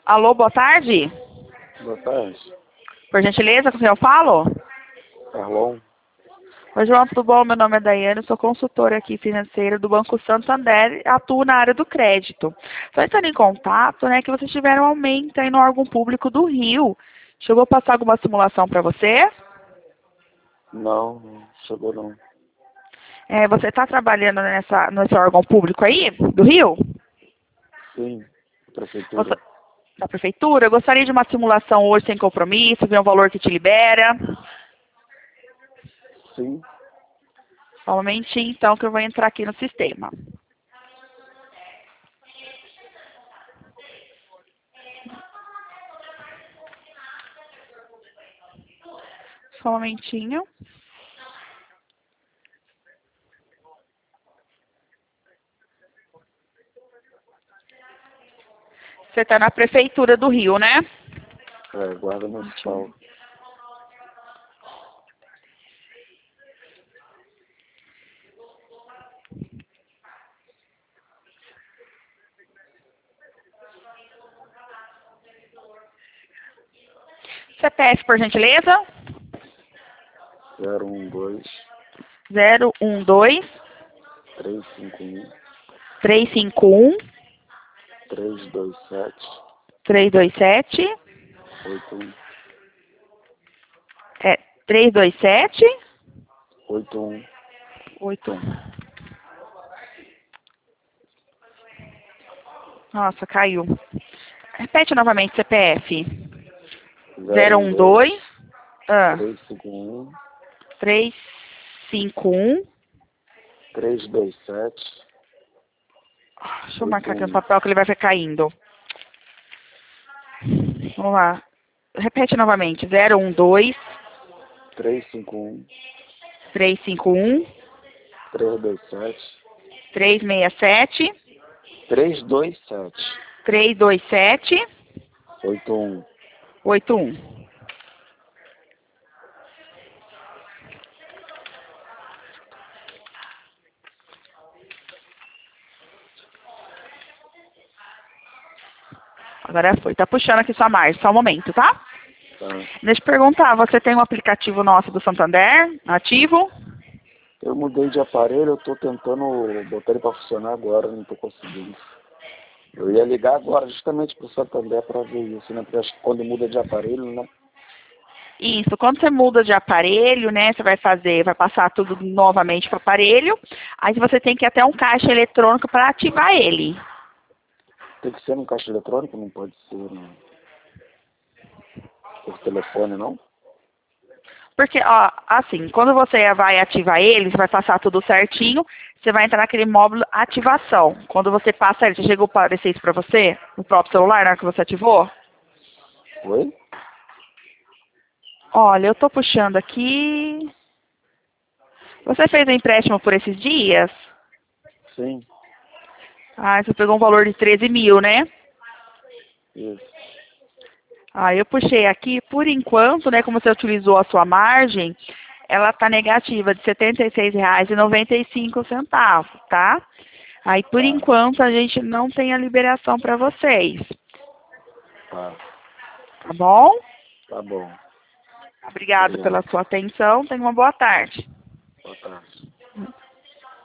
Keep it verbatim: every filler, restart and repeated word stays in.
Alô, boa tarde. Boa tarde. Por gentileza, com quem eu falo? Carlão. Oi, João, tudo bom? Meu nome é Daiane, sou consultora aqui financeira do Banco Santander e atuo na área do crédito. Só entrando em contato, né, que vocês tiveram um aumento aí no órgão público do Rio. Chegou a passar alguma simulação para você? Não, não chegou não. É, você está trabalhando nessa, nesse órgão público aí, do Rio? Sim, Você, prefeitura. da prefeitura? Eu gostaria de uma simulação hoje sem compromisso, ver um valor que te libera. Sim, Só um momentinho, então, que eu vou entrar aqui no sistema. Só um momentinho. Você está na prefeitura do Rio, né? é, guarda municipal. C P F, por gentileza? zero um dois, zero um dois, três cinco um, três cinco um, três dois sete, três dois sete. oito um. É, três dois sete, oito um. oito um. Nossa, caiu. Repete novamente, C P F. zero um dois, zero um dois, ah, três cinco um, três cinco um. três dois sete, Deixa eu oito marcar aqui no um. papel que ele vai ficar caindo. Vamos lá. Repete novamente. zero um dois, três cinco um, três cinco um, três dois sete, três seis sete, três dois sete, três dois sete, oito um. oito um. Agora foi. Tá puxando aqui sua margem. Só um momento, tá? Tá. Deixa eu perguntar. Você tem um aplicativo nosso do Santander ativo? Eu mudei de aparelho, eu tô tentando botar ele para funcionar agora, não tô conseguindo. Eu ia ligar agora justamente pro Santander para ver isso, né? Porque acho que quando muda de aparelho, né? Isso. Quando você muda de aparelho, né? Você vai fazer, vai passar tudo novamente para o aparelho. Aí você tem que ir até um caixa eletrônico para ativar ele. Tem que ser no caixa eletrônico, não pode ser no... por telefone, não? Porque, ó, assim, quando você vai ativar ele, você vai passar tudo certinho, você vai entrar naquele módulo ativação. Quando você passa ele, você chegou a aparecer isso pra você? No próprio celular, na hora que você ativou? Oi? Olha, eu tô puxando aqui. Você fez o empréstimo por esses dias? Sim, Ah, você pegou um valor de treze mil, né? isso. Ah, eu puxei aqui, por enquanto, né, como você utilizou a sua margem, ela tá negativa de setenta e seis reais e noventa e cinco centavos, tá? Aí, por Tá, enquanto, a gente não tem a liberação para vocês, tá, tá bom? tá bom. Obrigado pela Obrigado. sua atenção. Tenha uma boa tarde. Boa tarde.